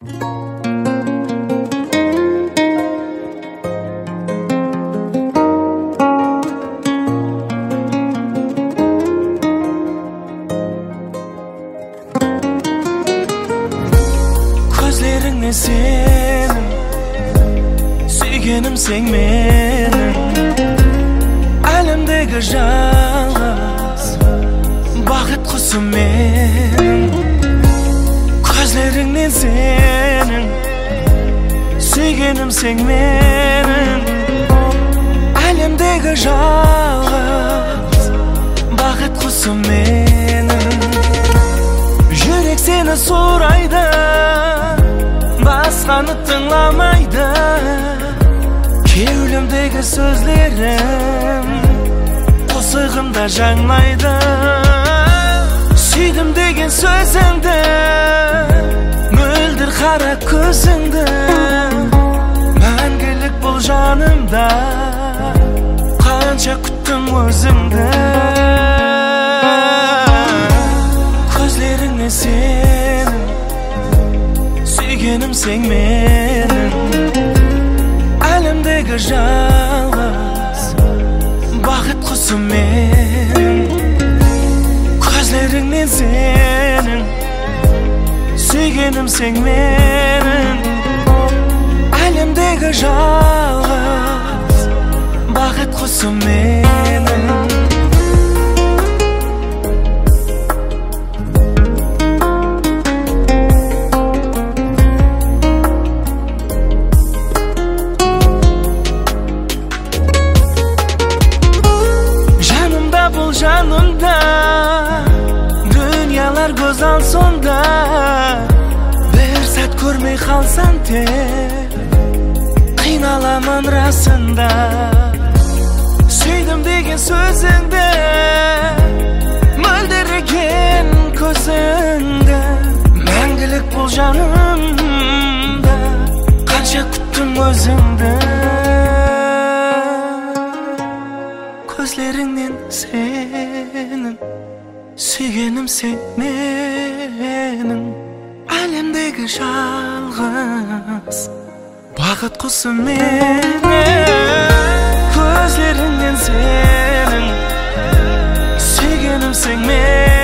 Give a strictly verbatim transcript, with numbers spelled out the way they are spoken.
Gözlerin senin, suygenim sen menin, alemdeki жалғыз бақыт құсым менің. Gözlerin senin, suygenim sen menin, alemdeki жалғыз бақыт құсым менің. Жүрек seni сұрайды, басқаны тыңламайды, кеудемдегі сөздерім қосығымда жаңлайды. Сүйдім деген сөзіңді, мөлдір қара көзіңді, мәңгілік бұл жанымда, қанша күттім өзіңді. Көзлеріңе сенің, сүйгенім сен менің, әлемдегі жалғыз бақыт құсым менің. Gözlerin senin, suygenim sen menin, alemdeki жалғыз бақыт құсым менің. Бұл жанымда дүниялар көз алсонда, бір сәт көрмей қалсам те қиналамын расында. Сүйдім деген сөзіңді, мөлдіреген көзіңді, мәңгілік бұл жанымда, қанша күттім өзіңді. Gözlerinden senin, suygenim sen menin, alemdeki жалғыз бақыт құсым менің. Gözlerinden senin, suygenim sen menin,